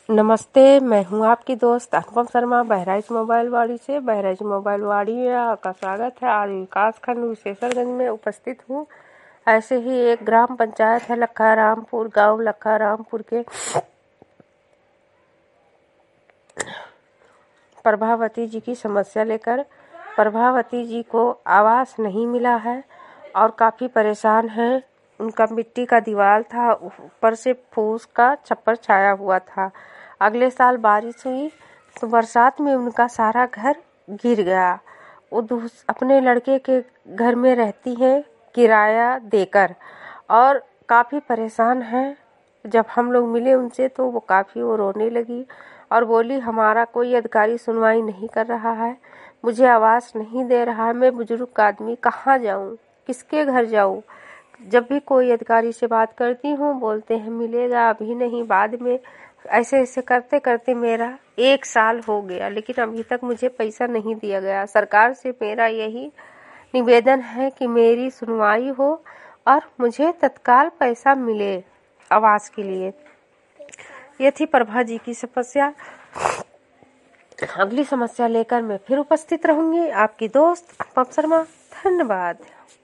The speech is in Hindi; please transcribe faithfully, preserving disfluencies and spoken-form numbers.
नमस्ते, मैं हूं आपकी दोस्त अनुपम शर्मा बहराइच मोबाइल वाड़ी से। बहराइच मोबाइल वाड़ी में आपका स्वागत है। आज विकास खंड विशेषरगंज में उपस्थित हूं। ऐसे ही एक ग्राम पंचायत है लखारामपुर, गांव लखारामपुर के प्रभावती जी की समस्या लेकर। प्रभावती जी को आवास नहीं मिला है और काफ़ी परेशान हैं। उनका मिट्टी का दीवार था, ऊपर से फूस का छप्पर छाया हुआ था। अगले साल बारिश हुई तो बरसात में उनका सारा घर गिर गया। वो दूस अपने लड़के के घर में रहती हैं किराया देकर और काफ़ी परेशान हैं। जब हम लोग मिले उनसे तो वो काफ़ी वो रोने लगी और बोली, हमारा कोई अधिकारी सुनवाई नहीं कर रहा है, मुझे आवास नहीं दे रहा है, मैं बुजुर्ग आदमी कहाँ जाऊँ, किसके घर जाऊँ। जब भी कोई अधिकारी से बात करती हूँ बोलते हैं मिलेगा, अभी नहीं, बाद में। ऐसे ऐसे करते करते मेरा एक साल हो गया, लेकिन अभी तक मुझे पैसा नहीं दिया गया। सरकार से मेरा यही निवेदन है कि मेरी सुनवाई हो और मुझे तत्काल पैसा मिले आवास के लिए। ये थी प्रभा जी की समस्या। अगली समस्या लेकर मैं फिर उपस्थित रहूंगी। आपकी दोस्त अनुपम शर्मा। धन्यवाद।